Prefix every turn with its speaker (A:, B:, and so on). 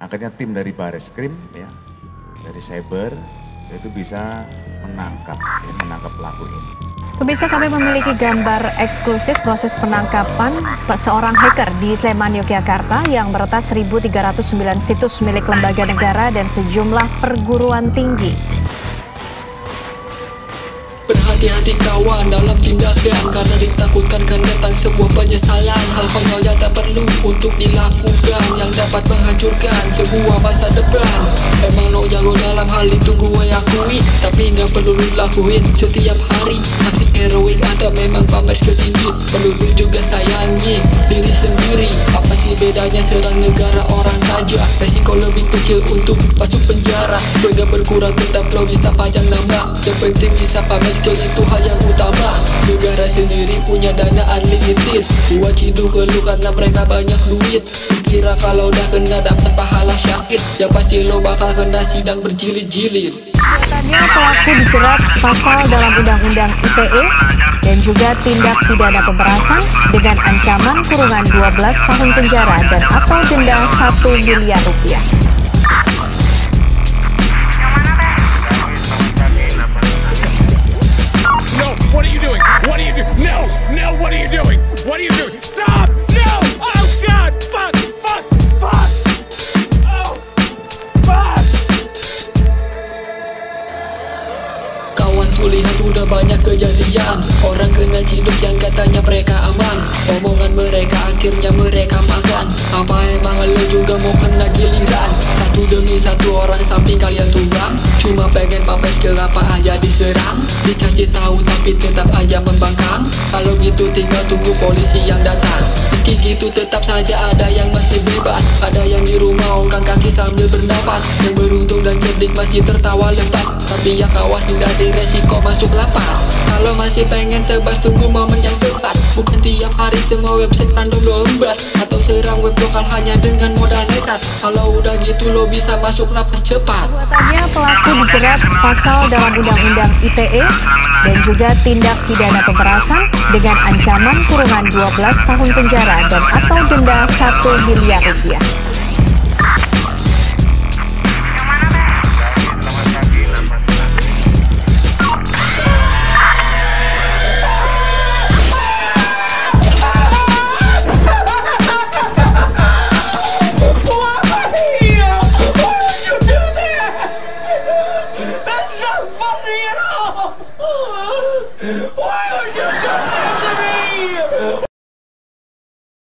A: Akhirnya tim dari Bareskrim ya, dari Cyber itu bisa menangkap pelaku ini.
B: Pemirsa, kami memiliki gambar eksklusif proses penangkapan seorang hacker di Sleman, Yogyakarta yang meretas 1.309 situs milik lembaga negara dan sejumlah perguruan tinggi.
C: Berhati-hati kawan dalam tindakan, karena ditakutkan akan datang sebuah penyesalan. Hal konyol yang tak perlu untuk dilakukan, yang dapat menghancurkan sebuah masa depan. Emang lo jago dalam hal itu gue akui, tapi gak perlu lu lakuin setiap hari. Aksi heroik ada memang pamer skill tinggi, perlu lu juga sayangi diri sendiri. Apa sih bedanya serang negara orang saja, resiko lebih kecil untuk masuk penjara. Gue gak berkurang tetap lo bisa panjang nama, yang penting bisa pamer skill itu hal yang utama. Negara sendiri punya dana unlimited, buat ciduk lu karena mereka banyak duit. Kira kalau udah kena dapat pahala syahid, ya pasti lo bakal kena sidang berjilid-jilid.
B: Tanya pelaku dijerat pasal dalam Undang-Undang ITE dan juga tindak pidana pemerasan dengan ancaman kurungan 12 tahun penjara dan atau denda 1 miliar rupiah.
D: What are you doing? What are you doing? No! No! What are you doing? What are you doing? Stop! No! Oh God! Fuck! Fuck! Fuck! Oh! Fuck!
C: Kawan tuh lihat udah banyak kejadian, orang kena ciduk yang katanya mereka aman. Omongan mereka akhirnya mereka makan. Apa emang lo juga mau kena giliran? Satu demi satu orang samping kalian tumbang, cuma pengen pamer skill apa aja diserang. Dikasih tahu tapi tetap aja membangkang. Kalau gitu tinggal tunggu polisi yang datang. Meski gitu tetap saja ada yang masih bebas, ada yang di rumah ongkang kaki sambil bernapas. Yang beruntung dan cerdik masih tertawa lepas, tapi ya kawan hindari resiko masuk lapas. Kalau masih pengen tebas tunggu momen yang tepat, bukan tiap hari semua website random lombat, atau serang web lokal hanya dengan modal nekat. Kalau udah gitu lo bisa masuk lapas cepat.
B: Tanya pelaku dijerat pasal dalam Undang-Undang ITE dan juga tindak pidana pemerasan dengan ancaman kurungan 12 tahun penjara dan atau denda 1 miliar rupiah.